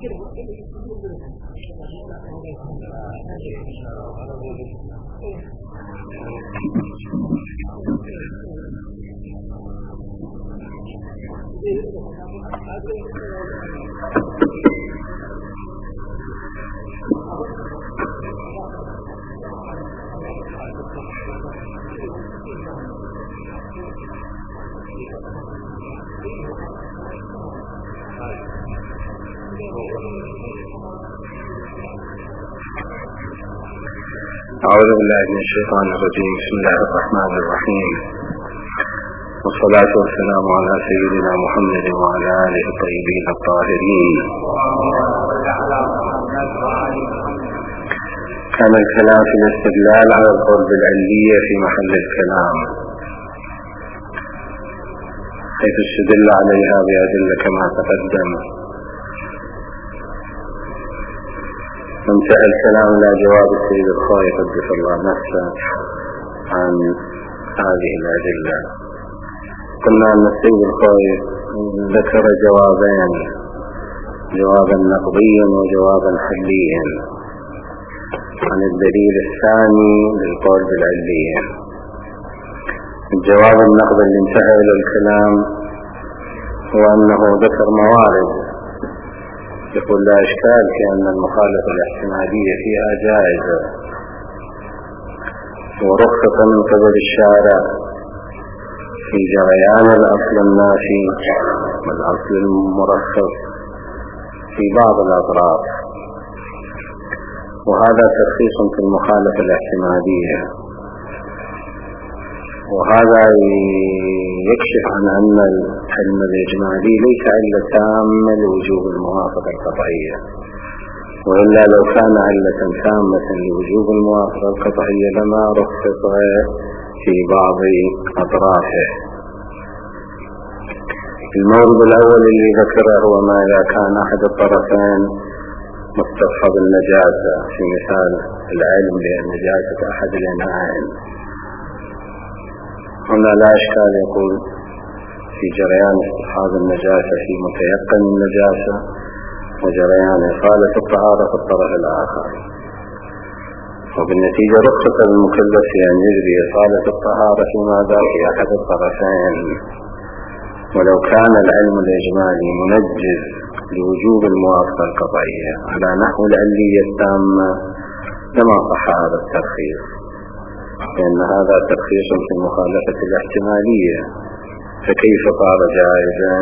أعوذ بالله من الشيطان الرجيم. بسم الله الرحمن الرحيم، والصلاة والسلام على سيدنا محمد وعلى آله الطيبين الطاهرين. كان الكلام في الاستدلال على القول بالعلية في محل الكلام، حيث استدل عليها بأدلة كما تقدم. انتهى الكلام إلى جواب السيد الخوئي قدس الله نفسه عن هذه الأدلة. قلنا أن السيد الخوئي ذكر جوابين، جوابا نقضيا وجوابا حليا عن الدليل الثاني للقول بالعلية. الجواب النقضي اللي انتهى إلى الكلام هو أنه ذكر موارد يقول لا إشكال في أن المخالفة الاحتمالية فيها جائزة ورخصة من قبل الشارع في جريان الأصل النافي والأصل المرخص في بعض الأطراف، وهذا ترخيص في المخالفة الاحتمالية. وهذا يكشف عن أن العلم الإجمالي ليس علة تامة لوجوب الموافقة القطعية، وإلا لو كان علة تامة لوجوب الموافقة القطعية لما رخص في بعض أطرافه. المورد الأول اللي ذكره هو ما إذا كان أحد الطرفين مستفحض النجاسة، في مثال العلم بأن نجاسة أحد الإناءين. هنا لا إشكال يقول في جريان استفحاض النجاسة في متيقن النجاسة، وجريان إقالة الطهارة في الطرف الآخر، وبالنتيجة رخصة المكلف في أن يجري إقالة الطهارة في ماذا في أحد الطرفين. ولو كان العلم الإجمالي منجز لوجوب الموافقة القطعية على نحو العلية التامة لما صح هذا الترخيص، لأن هذا ترخيص في المخالفة الاحتمالية، فكيف صار جائزا؟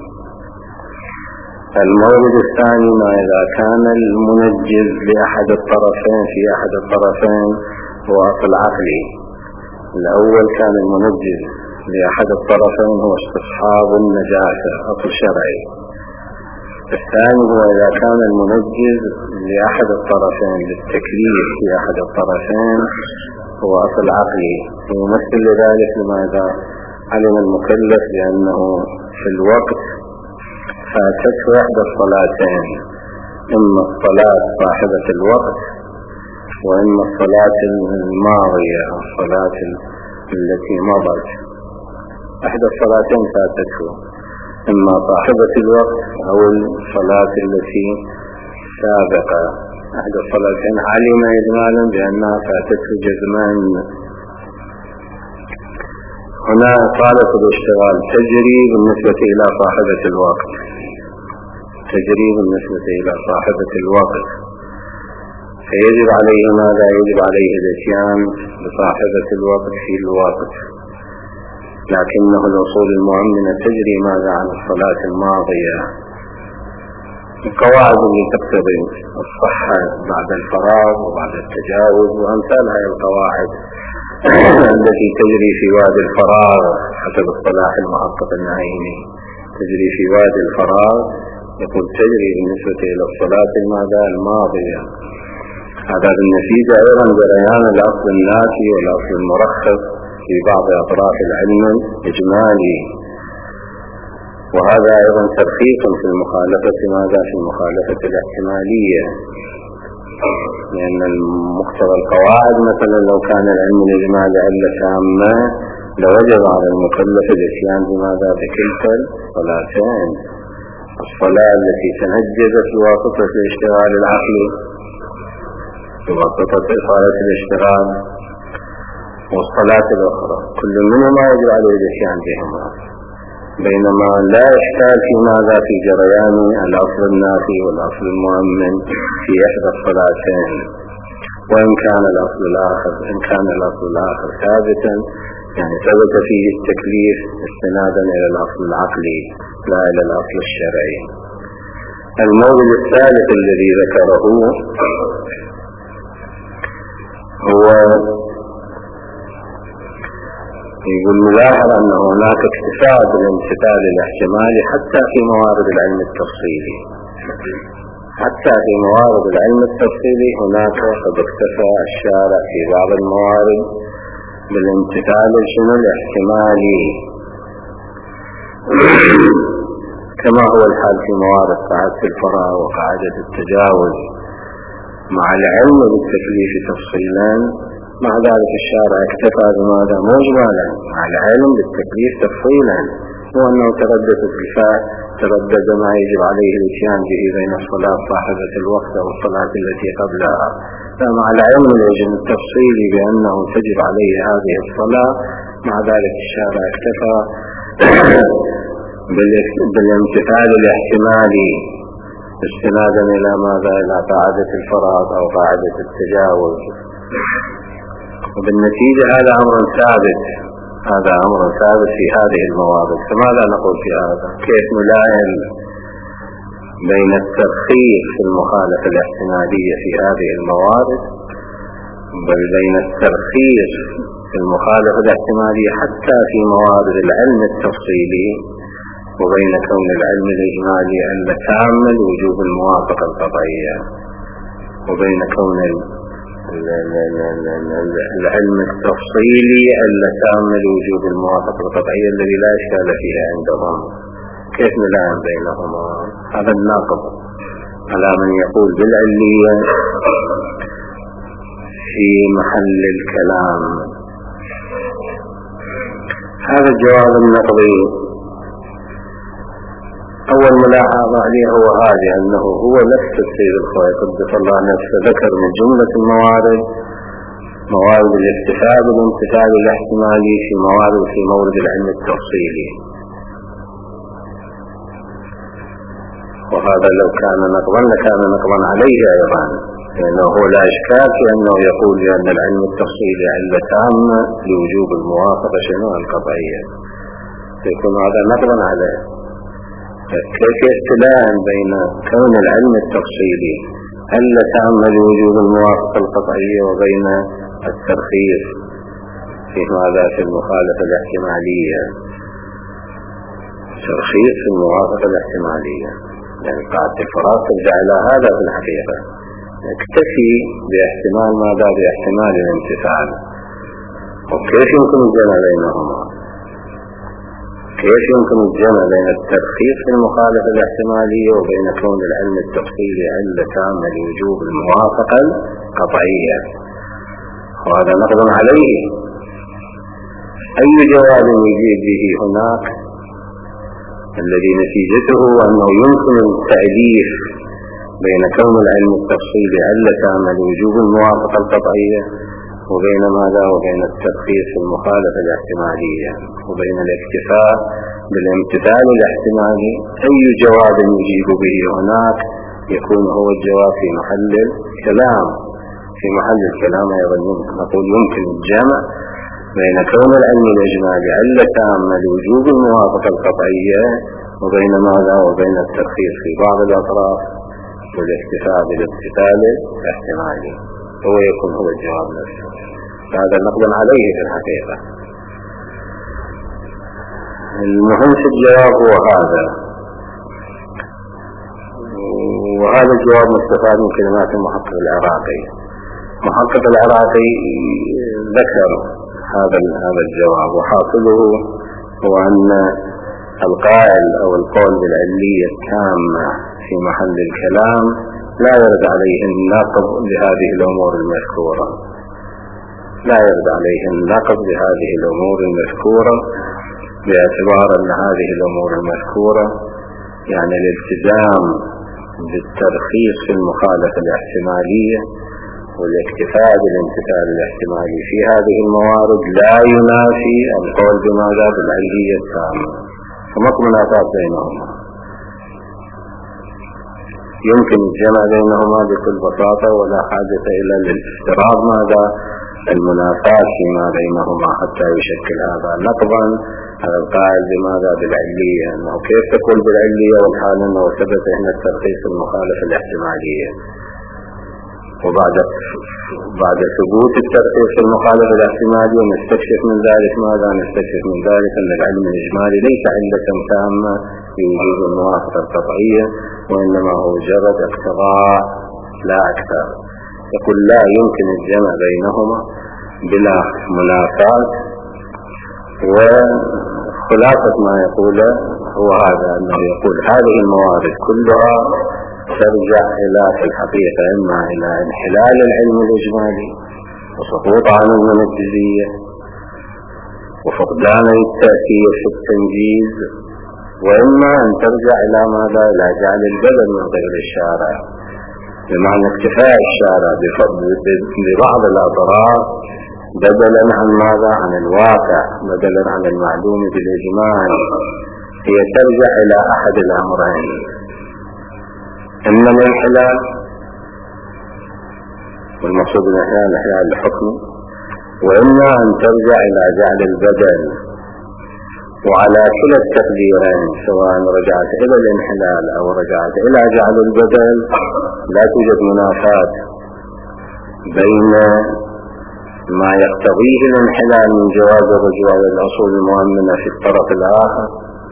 المورد الثاني ما إذا كان المنجز لأحد الطرفين في أحد الطرفين هو أصل عقلي. الأول كان المنجز لأحد الطرفين هو استصحاب النجاسة، أصل شرعي. الثاني هو إذا كان المنجز لأحد الطرفين للتكليف في أحد الطرفين هو أصل عقلي، ويمثل لذلك لماذا علم المكلف بأنه في الوقت فاتته إحدى الصلاتين، إما الصلاة صاحبة الوقت وإما الصلاة الماضية، الصلاة التي مضت. إحدى الصلاتين فاتته، إما صاحبة الوقت أو الصلاة التي سابقة. إحدى الصلاتين علم إجمالا بأنها فاتته جزما. هنا إقالة الاشتغال تجري بالنسبة إلى صاحبة الوقت، تجري بالنسبة إلى صاحبة الوقت، فيجب عليه ماذا؟ يجب عليه الاتيان بصاحبة الوقت في الوقت، لكنه الأصول المؤمنة تجري ماذا عن الصلاة الماضية. القواعد اللي تقتضي الصحة بعد الفراغ وبعد التجاوز وأمثال هذه القواعد التي تجري في وادي الفراغ حسب الصلاح المحقق النعيمي، تجري في وادي الفراغ، يقول تجري بالنسبة إلى الصلاة الماضية. هذا بالنتيجة أيضا جريان الأصل النافي والأصل المرخص في بعض أطراف العلم الإجمالي، وهذا أيضا ترخيص في المخالفة ماذا؟ في المخالفة الاحتمالية، لأن المقتضى القواعد مثلا لو كان العلم الإجمالي علة تامة لوجب على المكلف الاتيان بماذا؟ بكلتا الصلاتين، الصلاة التي تنجزت بواسطة الاشتغال العقلي، بواسطة إصالة الاشتغال، والصلاة الأخرى كل منهما يجب عليه الاتيان بهما، بينما لا إشكال في ماذا في جريان الأصل النافي والأصل المؤمن في إحدى الصلاتين، وإن كان الأصل الآخر ثابتا، يعني ثبت فيه التكليف استنادا إلى الأصل العقلي لا إلى الأصل الشرعي. المورد الثالث الذي ذكره هو يقول ملاحظ أن هناك اكتفاء بالامتثال الاحتمالي حتى في موارد العلم التفصيلي، حتى في موارد العلم التفصيلي هناك قد اكتفى الشارع في بعض الموارد بالامتثال الاحتمالي كما هو الحال في موارد قاعدة الفراغ وقاعدة التجاوز، مع العلم بالتكليف تفصيلا. مع ذلك الشارع اكتفى بماذا مجملا مع العلم بالتكليف تفصيلا، وأنه تردد ما يجب عليه الاتيان به بين الصلاة صاحبة الوقت والصلاة التي قبلها. فمع العلم التفصيلي بأنه تجب عليه هذه الصلاة، مع ذلك الشارع اكتفى بالامتثال الاحتمالي استنادا إلى ماذا؟ إلى قاعدة الفراغ أو قاعدة التجاوز. وبالنتيجة هذا أمر ثابت في هذه الموارد. فماذا نقول في هذا؟ كيف نلاعن بين الترخيص في المخالفة الاحتمالية في هذه الموارد، بل بين الترخيص في المخالفة الاحتمالية حتى في موارد العلم التفصيلي، وبين كون العلم الإجمالي التام وجوب الموافقة القطعية، وبين كون العلم التفصيلي التام وجوب الموافقة القطعية الذي لا إشكال فيها عندهم. كيف نلاعن بينهما؟ هذا الناقض على من يقول بالعلية في محل الكلام. هذا الجواب النقضي أول ملاحظة عليه هو هذا، أنه هو نفس السيد الخوي قدس الله نفسه ذكر من جملة الموارد موارد الاكتفاء بالامتثال الاحتمالي في مورد العلم التفصيلي، وهذا لو كان نقضا لكان نقضا عليه أيضا، لأنه هو لا إشكال في أنه يقول بأن العلم التفصيلي علة تامة لوجوب الموافقة القطعية، يكون هذا نقضا عليه. كيف يستلام بين كون العلم التفصيلي علة تامة لوجوب الموافقة القطعية وبين الترخيص في ماذا؟ في المخالفة الاحتمالية. ترخيص في الموافقة الاحتمالية، يعني قاعدة الفراغ ترجع إلى هذا في الحقيقة، اكتفي باحتمال ماذا؟ باحتمال الامتثال. وكيف يمكن الجمع بينهما؟ كيف يمكن الجمع بين الترخيص في المخالفة الاحتمالية وبين كون العلم التفصيلي علة تامة لوجوب الموافقة القطعية؟ وهذا نقض عليه. أي جواب يجيب به هناك الذي نتيجته أنه يمكن التأليف بين كون العلم التفصيلي علة تامة لوجوب الموافقة القطعية وبين ماذا؟ وبين الترخيص في المخالفة الاحتمالية وبين الاكتفاء بالامتثال الاحتمالي. أي جواب يجيب به هناك يكون هو الجواب في محل الكلام. في محل الكلام أيضا نقول يمكن الجمع بين كون العلم الإجمالي علة تامة لوجوب الموافقة القطعية وبين ماذا؟ وبين الترخيص في بعض الأطراف والاكتفاء بالامتثال الاحتمالي، هو يكون هو الجواب نفسه. هذا نقض عليه في الحقيقة. المهم في الجواب هو هذا، وهذا الجواب مستفاد من كلمات المحقق العراقي. محقق العراقي ذكر هذا الجواب، وحاصله هو أن القائل أو القول بالعلية التامة في محل الكلام لا يرد عليه النقض بهذه الأمور المذكورة، لا يرد عليه النقض بهذه الأمور المذكورة، باعتبار أن هذه الأمور المذكورة يعني الالتزام بالترخيص في المخالفة الاحتمالية والاكتفاء بالامتثال الاحتمالي في هذه الموارد لا ينافي القول بماذا؟ بالعلية التامة، فماكو منافاة بينهما، يمكن الجمع بينهما بكل بساطة ولا حاجة إلى الافتراض ماذا؟ المنافاة فيما بينهما حتى يشكل هذا نقضا على القائل بماذا؟ بالعلية، أنه كيف تقول بالعلية والحال أنه ثبت هنا الترخيص المخالفة الاحتمالية، وبعد ثبوت الترخيص المخالفة الاحتمالية نستكشف من ذلك ماذا؟ نستكشف من ذلك أن العلم الإجمالي ليس علة تامة في وجود الموافقة القطعية، وإنما هو مجرد اقتضاء لا أكثر. يقول لا يمكن الجمع بينهما بلا منافاة، وخلاصة ما يقوله هو هذا، أنه يقول هذه الموارد كلها ترجع إلى في الحقيقة إما إلى انحلال العلم الإجمالي وسقوط عن المنجزية وفقدان التأثير في التنجيز، وإما أن ترجع إلى ماذا؟ إلى جعل البدل من قبل الشارع، بمعنى اكتفاء الشارع ببعض الأطراف بدلا عن ماذا؟ عن الواقع، بدلا عن المعلوم بالإجمال. هي ترجع إلى أحد الأمرين، إما الانحلال، والمقصود بالانحلال إحلال الحكم، وإما أن ترجع إلى جعل البدل. وعلى كلا التقديرين سواء رجعت إلى الانحلال أو رجعت إلى جعل البدل لا توجد منافاة بين ما يقتضيه الانحلال من جواز الرجوع إلى الأصول المؤمنة في الطرف الآخر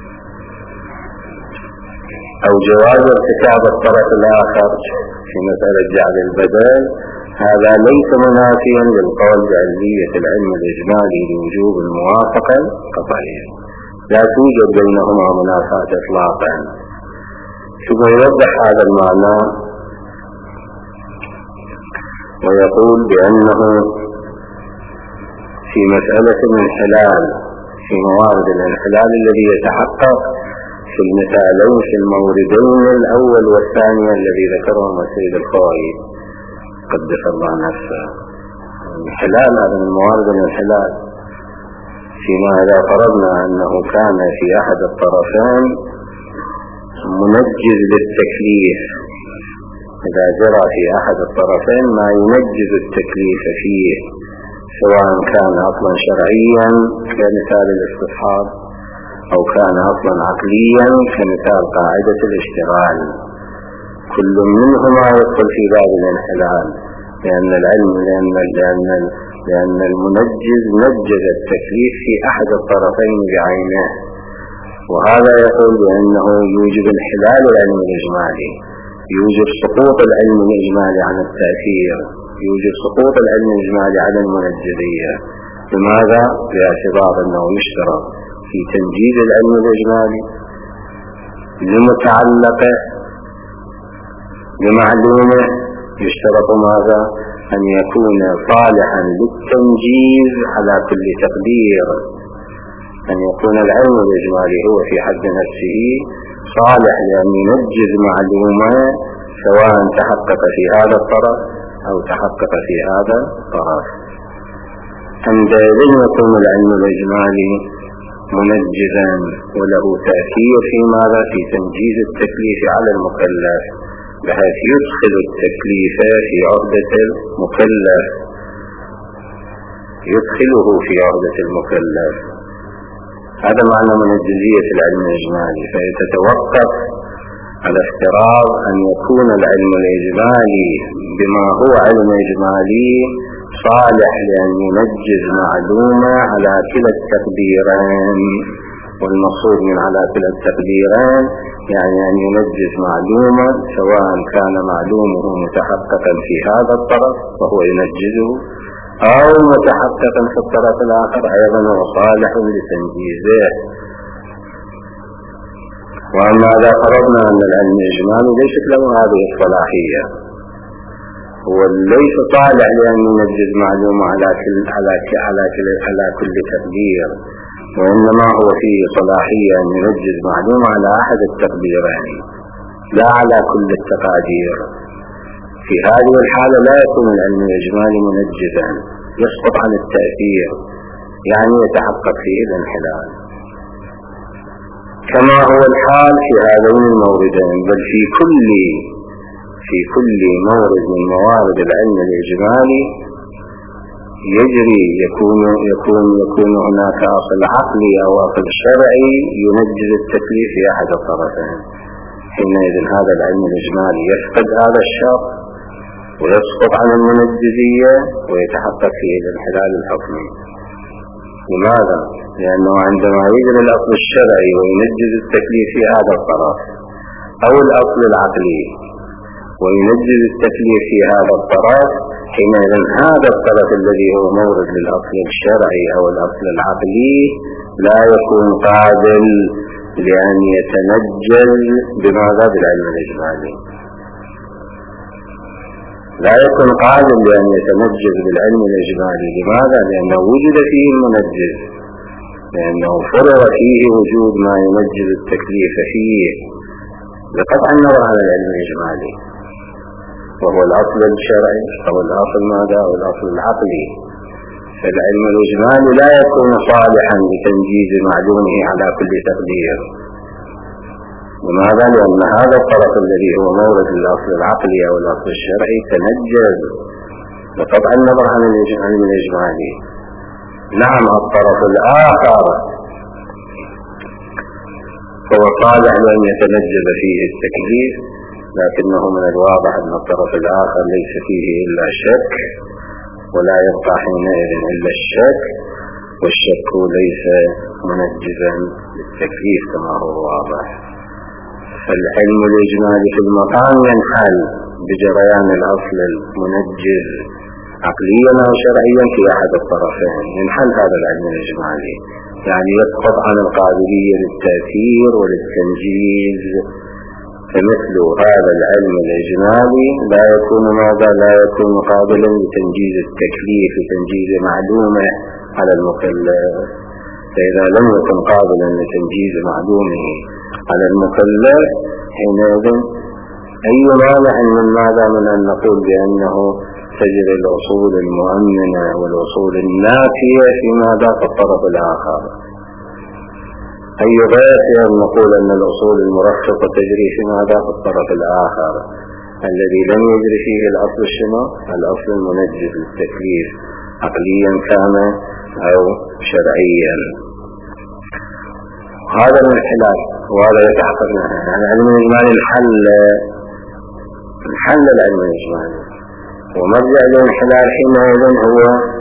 أو جواز ارتكاب الطرف الآخر في مسألة جعل البدل. هذا ليس منافيا للقول بعلمية العلم الإجمالي لوجوب الموافقة القطعية، لا توجد بينهما منافاة إطلاقا. ثم يوضح هذا المعنى ويقول بأنه في مسألة الانحلال، في موارد الانحلال الذي يتحقق في المثالين في الموردين الأول والثاني الذي ذكرهم السيد الخوئي قدس الله نفسه، الانحلال هذا من موارد الانحلال فيما إذا فرضنا أنه كان في أحد الطرفين منجز للتكليف، إذا جرى في أحد الطرفين ما ينجز التكليف فيه سواء كان أصلا شرعيا كمثال الاستصحاب أو كان أصلا عقليا كمثال قاعدة الاشتغال، كل منهما يدخل في باب الانحلال، لأن العلم لأن المنجز نجز التكليف في أحد الطرفين بعينه، وهذا يقول بأنه يوجب انحلال العلم الإجمالي، يوجب سقوط العلم الإجمالي عن التأثير، يوجب سقوط العلم الإجمالي عن المنجزية. لماذا؟ باعتبار أنه يشترط في تنجيز العلم الإجمالي لمتعلقه بمعلومه يشترط ماذا؟ أن يكون صالحا للتنجيز على كل تقدير، أن يكون العلم الإجمالي هو في حد نفسه صالح لأن ينجز معلومة سواء تحقق في هذا الطرف أو تحقق في هذا الطرف. عندئذ يكون العلم الإجمالي منجزا وله تأثير في ماذا؟ في تنجيز التكليف على المكلف، بحيث يدخل التكليف في عهدة المكلف، يدخله في عهدة المكلف. هذا معنى منجزية العلم الإجمالي، فيتوقف على افتراض أن يكون العلم الإجمالي بما هو علم إجمالي صالح لأن ينجز معلومة على كلا التقديرين، والمقصود من على كلا التقديرين يعني أن ينجز معلومة سواء كان معلومه متحققا في هذا الطرف وهو ينجزه أو متحققا في الطرف الآخر أيضا وصالح لتنجيزه. وأما إذا فرضنا أن العلم الإجمالي ليست له هذه الصلاحية، هو ليس صالح لأن ينجز معلومة على كل تقدير، وإنما هو فيه صلاحية أن ينجز معلومة على أحد التقديرين لا على كل التقادير. في هذه الحالة لا يكون العلم الإجمالي منجزا، يسقط عن التأثير، يعني يتحقق فيه الانحلال، كما هو الحال في هذين الموردين، بل في كل مورد من موارد العلم الإجمالي يجري يكون هناك أصل عقلي أو أصل شرعي ينجز التكليف في أحد الطرفين. حينئذ هذا العلم الإجمالي يفقد هذا الشرط ويسقط عن المنجزية ويتحقق فيه الانحلال الحكمي. لماذا؟ لأنه عندما يجري الأصل الشرعي وينجز التكليف في هذا الطرف، أو الأصل العقلي وينجز التكليف في هذا الطرف، حينئذ هذا الطرف الذي هو مورد للأصل الشرعي أو الأصل العقلي لا يكون قابل لأن يتنجز بماذا؟ بالعلم الإجمالي. لا يكون قابل لأن يتنجز بالعلم الإجمالي. لماذا؟ لأنه وجد فيه المنجز، لأنه فرض فيه وجود ما ينجز التكليف فيه بقطع النظر عن العلم الإجمالي، وهو الأصل الشرعي أو الأصل ماذا؟ أو الأصل العقلي. فالعلم الإجمالي لا يكون صالحا لتنجيز معلومه على كل تقدير. لماذا؟ لأن هذا الطرف الذي هو مورد الأصل العقلي أو الأصل الشرعي تنجز بقطع النظر عن العلم الإجمالي. نعم، الطرف الآخر هو صالح لأن يتنجز فيه التكليف، لكنه من الواضح أن الطرف الآخر ليس فيه إلا شك، ولا يبقى حينئذ إلا الشك، والشك ليس منجزا للتكليف كما هو واضح. فالعلم الإجمالي في المقام ينحل بجريان الأصل المنجز عقليا أو شرعيا في أحد الطرفين. ينحل هذا العلم الإجمالي، يعني يسقط عن القابلية للتأثير وللتنجيز. فمثل هذا العلم الإجمالي لا يكون ماذا؟ لا يكون قابلا لتنجيز التكليف، لتنجيز معلومة على المكلف. فإذا لم يكن قابلا لتنجيز معلومه على المكلف، حينئذ أي مانع من ماذا؟ من أن نقول بأنه تجري الأصول المؤمنة والأصول النافية في ماذا؟ في الطرف الآخر. أي غاية أن نقول أن الأصول المرفقة تجري في ماذا؟ في الطرف الآخر الذي لم يجري فيه الأصل الشنو؟ الأصل المنجز للتكليف عقليا كان أو شرعيا. هذا الانحلال، وهذا يتحقق يعني العلم الإجمالي الحل العلم الإجمالي، ومرجع الانحلال حينئذ هو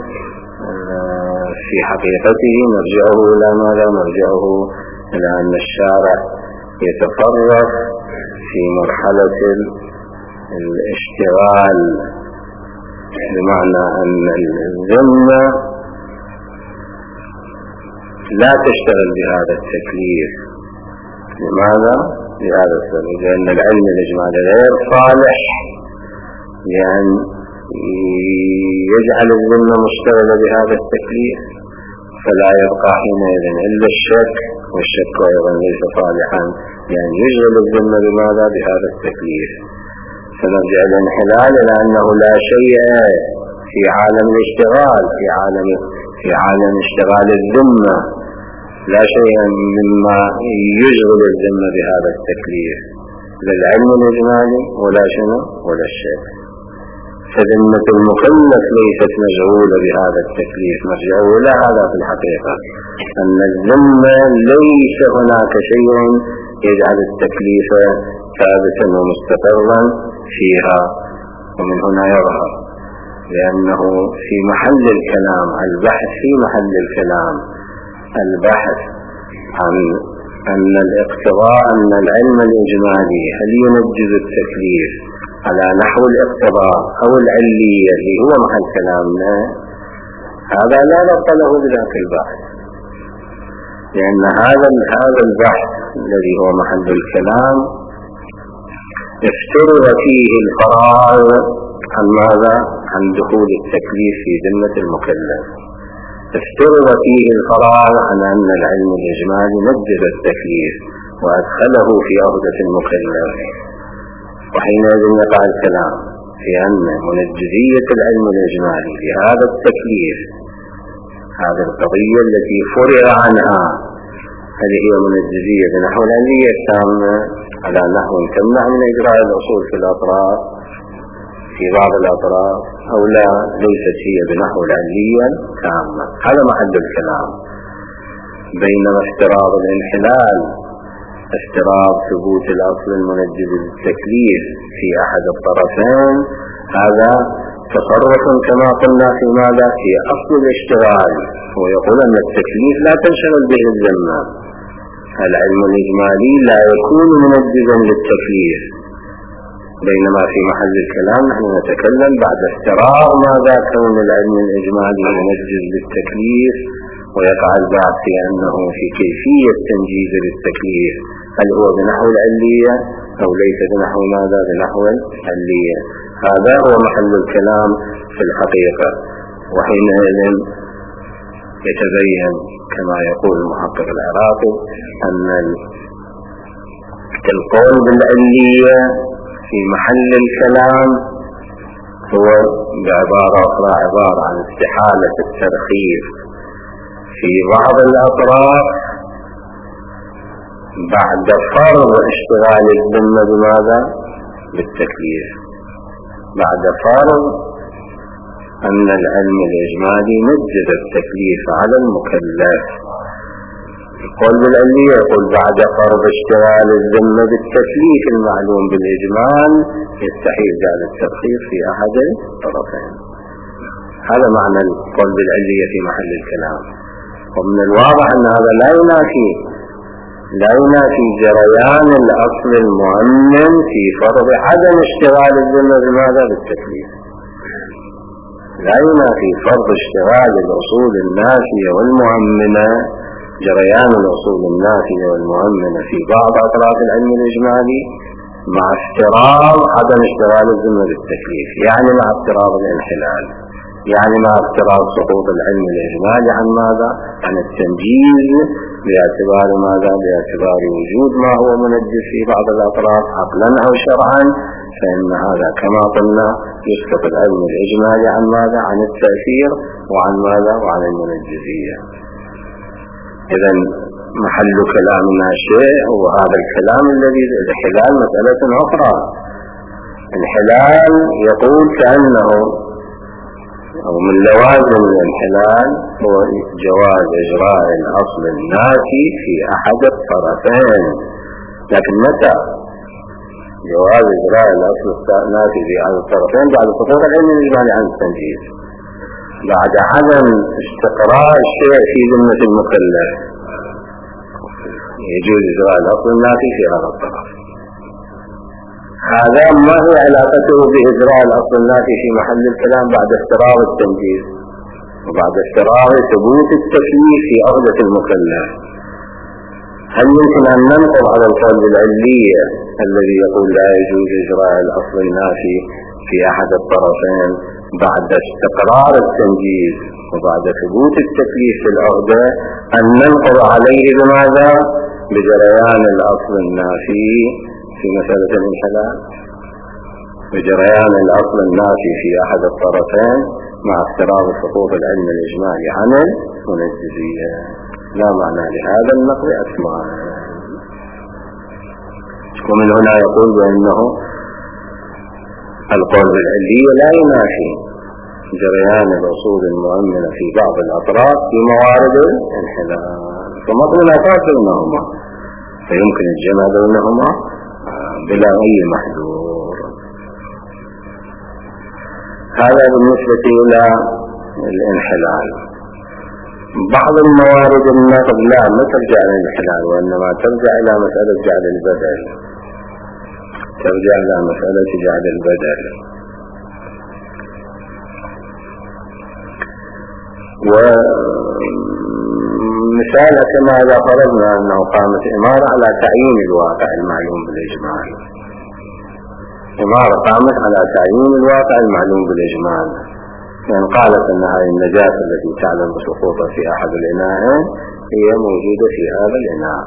في حقيقته مرجعه إلى ماذا؟ مرجعه إلى أن الشارع يتفرغ في مرحلة الاشتغال، بمعنى أن الذمة لا تشتغل بهذا التكليف. لماذا؟ لهذا السبب، لأن العلم الإجمالي غير صالح لأن يجعل الذمة مشتغلة بهذا التكليف، فلا يبقى حينئذ إلا الشك، والشك أيضا ليس صالحا لأن يشغل الذمة بماذا؟ بهذا التكليف. فنرجع الانحلال إلى أنه لا شيء في عالم الاشتغال، في عالم اشتغال الذمة، لا شيء مما يشغل الذمة بهذا التكليف، لا العلم الإجمالي ولا شنو ولا الشك. فذمة المكلف ليست مشغولة بهذا التكليف، مرجعه إلى هذا في الحقيقة، أن الذمة ليس هناك شيء يجعل التكليف ثابتا ومستقرا فيها. ومن هنا يظهر لأنه في محل الكلام البحث، في محل الكلام البحث عن أن الاقتضاء أن العلم الإجمالي هل ينجز التكليف على نحو الاقتضاء أو العلية اللي هو محل كلامنا، هذا لا ربط له بذاك البحث، لأن هذا البحث الذي هو محل الكلام افترض فيه الفراغ عن ماذا؟ عن دخول التكليف في ذمة المكلف. افترض فيه الفراغ عن أن العلم الإجمالي نجد التكليف وأدخله في عهدة المكلف، وحينئذ يقع الكلام في أن منجزية العلم الإجمالي في هذا التكليف، هذه القضية التي فرع عنها، هل هي منجزية بنحو العلية التامة على نحو تمنع من إجراء الأصول في الأطراف في بعض الأطراف، أو لا ليست هي بنحو العلية التامة؟ هذا محل الكلام. بينما افتراض الانحلال، افتراض ثبوت الأصل المنجز للتكليف في أحد الطرفين، هذا تصرف كما قلنا في ماذا؟ في أصل الاشتغال. هو يقول أن التكليف لا تنشغل به الذمة، العلم الإجمالي لا يكون منجزا للتكليف، بينما في محل الكلام نحن نتكلم بعد افتراض ماذا كون العلم الإجمالي منجز للتكليف، ويقع البعض في أنه في كيفية تنجيز للتكليف، هل هو بنحو العلية أو ليس بنحو ماذا؟ بنحو العلية. هذا هو محل الكلام في الحقيقة. وحينئذ يتبين كما يقول المحقق العراقي أن القول بالعلية في محل الكلام هو بعبارة أخرى عبارة عن استحالة الترخيص في بعض الأطراف بعد فرض اشتغال الذمة بماذا؟ بالتكليف، بعد فرض أن العلم الإجمالي نجد التكليف على المكلف. القول بالعلية يقول بعد فرض اشتغال الذمة بالتكليف المعلوم بالإجمال يستحيل جعل الترخيص في أحد الطرفين. هذا معنى القول بالعلية في محل الكلام. ومن الواضح أن هذا لا ينافي جريان الأصل المؤمن في فرض عدم اشتغال الذمة بماذا؟ بالتكليف. لا ينافي فرض اشتغال الأصول النافية والمؤمنة، جريان الأصول النافية والمؤمنة في بعض أطراف العلم الإجمالي مع افتراض عدم اشتغال الذمة بالتكليف، يعني مع افتراض الانحلال، يعني مع افتراض سقوط العلم الإجمالي عن ماذا؟ عن التنجيز باعتبار ماذا؟ باعتبار وجود ما هو منجز في بعض الأطراف عقلا أو شرعا، فإن هذا كما قلنا يسقط العلم الإجمالي عن ماذا؟ عن التأثير وعن ماذا؟ وعن المنجزية. إذن محل كلامنا شيء هو هذا الكلام الذي الانحلال مسألة أخرى. الانحلال يقول كأنه أو من لوازم الانحلال هو جواز إجراء الأصل النافي في أحد الطرفين، لكن متى جواز إجراء الأصل النافي في أحد الطرفين؟ بعد سقوط العلم الإجمالي عن التنجيز، بعد عدم استقرار الشيء في ذمة المكلف يجوز إجراء الأصل النافي في هذا الطرف. هذا ما هي علاقته بإجراء الأصل النافي في محل الكلام بعد افتراض التنجيز وبعد افتراض ثبوت التكليف في عهدة المكلف؟ هل يمكن أن ننقض على القول بالعلية الذي يقول لا يجوز إجراء الأصل النافي في أحد الطرفين بعد استقرار التنجيز وبعد ثبوت التكليف في العهدة، أن ننقض عليه بماذا؟ بجريان الأصل النافي في مسألة الانحلال، بجريان الأصل النافي في أحد الطرفين مع افتراض سقوط العلم الإجمالي عن المنجزية. لا معنى لهذا النقل أسماء. ومن هنا يقول بأنه القول بالعلية لا ينافي جريان الأصول المؤمنة في بعض الأطراف في موارد الانحلال، فمطلب الأساس بينهما، فيمكن الجمع بينهما بلا أي محذور. هذا بالنسبة إلى الانحلال. بعض الموارد النقد لا ما ترجع للانحلال، وإنما ترجع إلى مسألة جعل البدل، ترجع إلى مسألة جعل البدل. ومثال كما إذا فرضنا أنه قامت إمارة على تعيين الواقع المعلوم بالإجمال، إمارة قامت على تعيين الواقع المعلوم بالإجمال، يعني قالت أن هذه النجاسة التي تعلم بسقوطها في أحد الإناءين هي موجودة في هذا الإناء،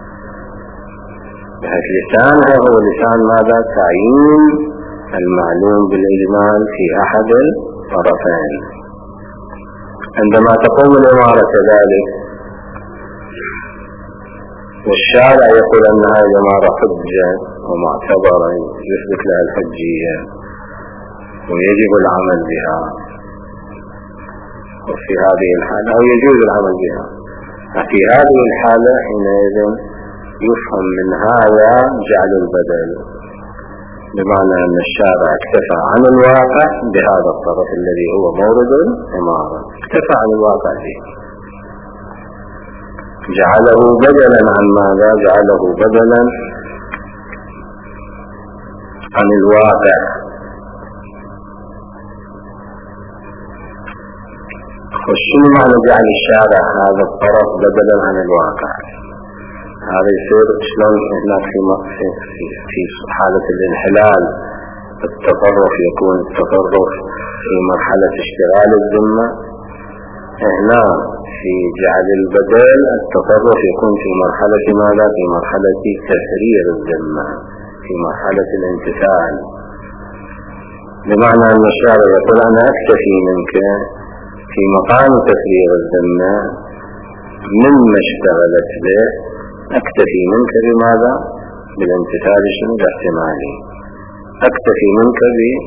بحيث لسانها هو لسان ماذا؟ تعيين المعلوم بالإجمال في أحد الطرفين. عندما تقوم الإمارة كذلك والشارع يقول أن هذه الإمارة حجة ومعتبرة يثبت لها الحجية ويجب العمل بها، وفي هذه الحالة أو يجوز العمل بها، في هذه الحالة حينئذ يفهم من هذا جعل البدل، بمعنى أن الشارع اكتفى عن الواقع بهذا الطرف الذي هو مورد الإمارة، اكتفى عن الواقع فيه، جعله بدلا عن ماذا؟ جعله بدلا عن الواقع. وشنو معنى جعل الشارع هذا الطرف بدلا عن الواقع؟ هذا يصير شلون هناك في حالة الانحلال التصرف يكون التصرف في مرحلة اشتغال الذمة، هنا في جعل البدل التصرف يكون في مرحلة ماذا؟ في مرحلة تسرير الذمة، في مرحلة الامتثال، بمعنى أن الشارع يقول أنا أكتفي منك في مقام تسرير الذمة مما اشتغلت به، أكتفي منك بماذا؟ بالامتثال شنو؟ باحتمالي، أكتفي منك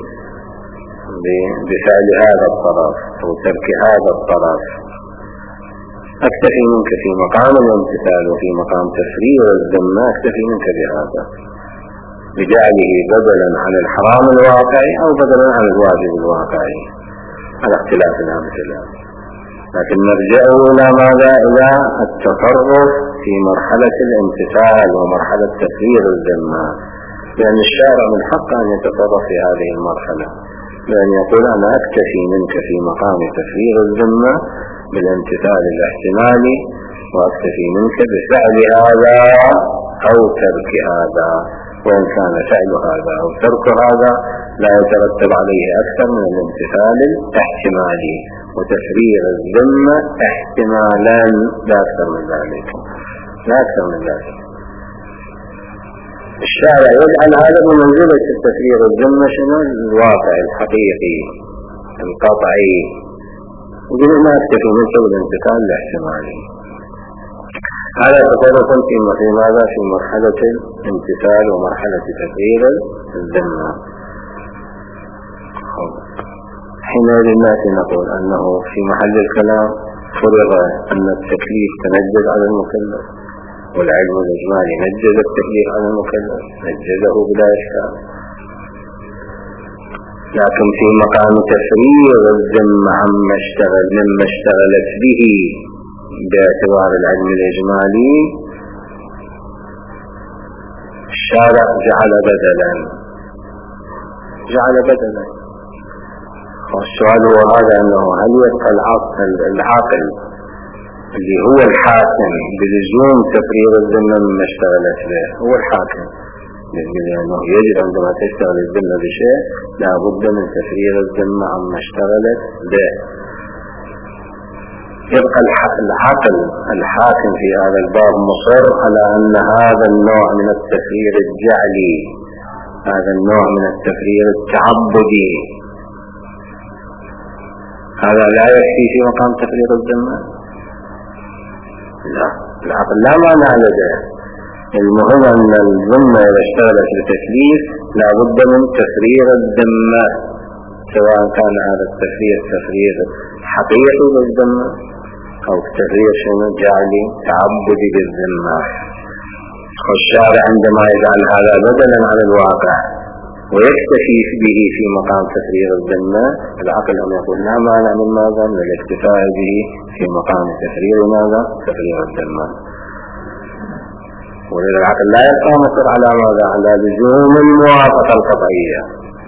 بفعل هذا الطرف أو ترك هذا الطرف، أكتفي منك في مقام الامتثال وفي مقام تسرير الذمة، أكتفي منك بهذا بجعله بدلا عن الحرام الواقعي أو بدلا عن الواجب الواقعي على اختلاف الأمثلة. لكن نرجع إلى ماذا؟ إلى التصرف في مرحلة الامتثال ومرحلة تسرير الذمة، لأن الشارع من حقه أن يتصرف في هذه المرحلة، لأن يقول أنا أكتفي منك في مقام تسرير الذمة بالامتثال الاحتمالي، وأكتفي منك بفعل هذا أو ترك هذا، وإن كان فعل هذا أو ترك هذا لا يترتب عليه أكثر من الامتثال الاحتمالي وتسرير الذمة احتمالا، لا أكثر من ذلك، لا أكثر من ذلك. الشارع يجعل هذا بمنزلة تسرير الذمة شنو؟ الواقع الحقيقي القطعي، يقول ما أكتفي منك بالامتثال الاحتمالي. هذا تصرف في ماذا؟ في مرحلة الامتثال ومرحلة تسرير الذمة. حينئذ نأتي نقول أنه في محل الكلام فرض أن التكليف تنجز على المكلف، والعلم الإجمالي نجز التكليف على المكلف، نجزه بلا إشكال، لكن في مقام تسرير الذمة مما اشتغلت به باعتبار العلم الإجمالي الشارع جعل بدلا. والسؤال هو هذا، أنه هل يبقى العاقل اللي هو الحاكم بلزوم تفريغ الذمة مما اشتغلت به، هو الحاكم، لأنه يجب عندما تشتغل الذمة بشيء لا بد من تفريغ الذمة عما اشتغلت به. يبقى العقل الحاكم في هذا الباب مصر على أن هذا النوع من التفريغ الجعلي، هذا النوع من التفريغ التعبدي، هذا لا يكفي في مقام تفريغ الذمة. لا، العقل لا مانع لديه، المهم أن الذمة إذا اشتغلت بتكليف لا بد من تفريغ الذمة، سواء كان هذا التفريغ تفريغ حقيقي للذمة أو تفريغ جعلي تعبدي للذمة. والشارع عندما يجعل هذا بدلا عن الواقع ويكتفي به في مقام تفريغ الذمة، العقل أن يقول لا مانع من ماذا؟ من الاكتفاء به في مقام تفريغ ماذا؟ تفريغ الذمة. ولذا العقل لا يبقى مصر على ماذا؟ على لزوم الموافقة القطعية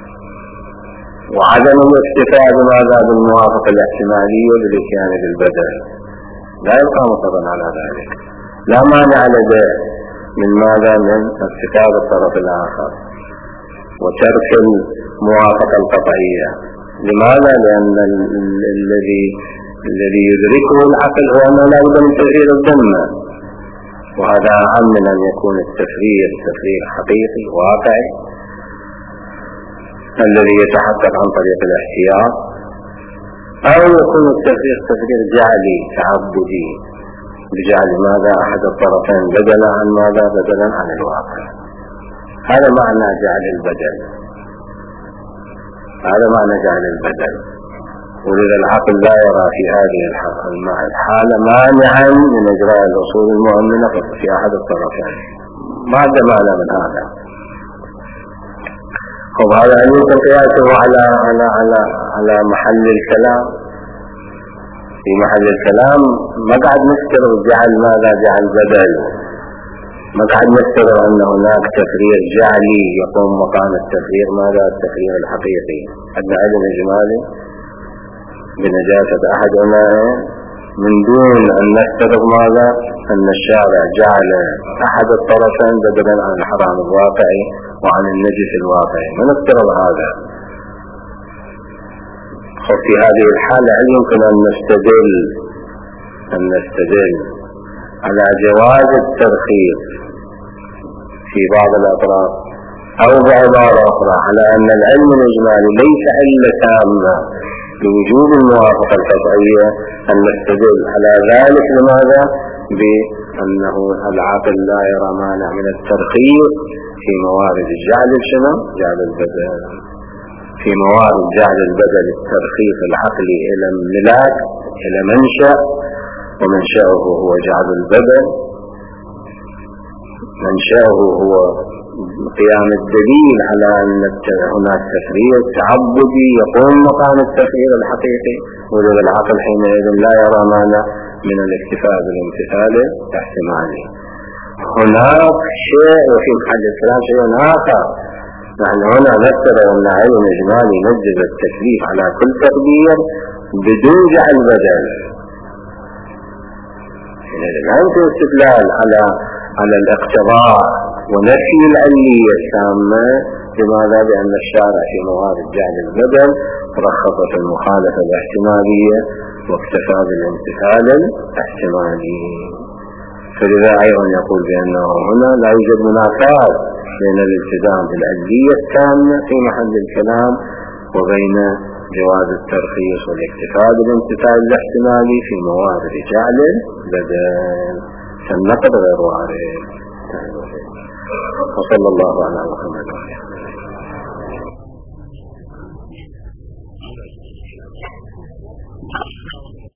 وعدم الاكتفاء بماذا؟ بالموافقة الاحتمالية للاتيان بالبدل، لا يبقى مصرا على ذلك. لا مانع لديه من ماذا؟ من ارتكاب الطرف الآخر وترك الموافقة القطعية لماذا؟ لأن الذي يدركه العقل هو أنه لا بد من تفريغ الذمة، وهذا أهم من أن يكون التفريغ حقيقي واقعي الذي يتحقق عن طريق الاحتياط، أو يكون التفريغ جعلي تعبدي بجعل ماذا أحد الطرفين بدلا عن ماذا، بدلا عن الواقع. هذا معنى جعل البدل، هذا معنى جعل البدل. ولذا العقل لا يرى في هذه الحالة مانعا من إجراء الأصول المؤمنة في أحد الطرفين، ما عنده معنى من هذا. وهذا يمكن قياسه على محل الكلام. في محل الكلام ما قاعد نفترض جعل ماذا، جعل بدل، ما قاعد نفترض أن هناك تفريغ جعلي يقوم مقام التفريغ ماذا، التفريغ الحقيقي. عندنا علم إجمالي بنجاسة أحد أمائه من دون أن نفترض ماذا، أن الشارع جعل أحد الطرفين بدلا عن الحرام الواقعي وعن النجس الواقعي، ما نفترض هذا. وفي هذه الحالة يمكن أن نستدل على جواز الترخيص في بعض الأطراف، أو بعبارة أخرى على أن العلم الإجمالي ليس علة تامة لوجود الموافقة القطعية، أن نستدل على ذلك. لماذا؟ بأنه العقل لا يرى مانع من الترخيص في موارد جعل جعل البدل، في موارد جعل البدل الترخيص العقلي إلى ملاك، إلى منشأ، ومنشأه هو جعل البدل، منشأه هو قيام الدليل على أن هناك تفريغ تعبدي يقوم مقام التفريغ الحقيقي. ولذا العقل حينئذ لا يرى مانع من الاكتفاء بالامتثال احتمالي. هناك شيء وفي محل الكلام شيء آخر. نحن هنا نفترض أن علم إجمالي ينجز التكليف على كل تقدير بدون جعل بدل. لا يمكن استدلال على الاقتضاء ونفي العلية التامة. لماذا؟ بأن الشارع في موارد جعل البدل رخصت المخالفة الاحتمالية واكتفى بالامتثال الاحتمالي. فلذا أيضا يقول بأنه هنا لا يوجد منافاة بين الالتزام بالعلية التامة في محل الكلام وبين جواز الترخيص والاكتفاء بالامتثال الاحتمالي في موارد جعل البدل، فالنقد غير وارد. وصلى الله على محمد وعلى آله.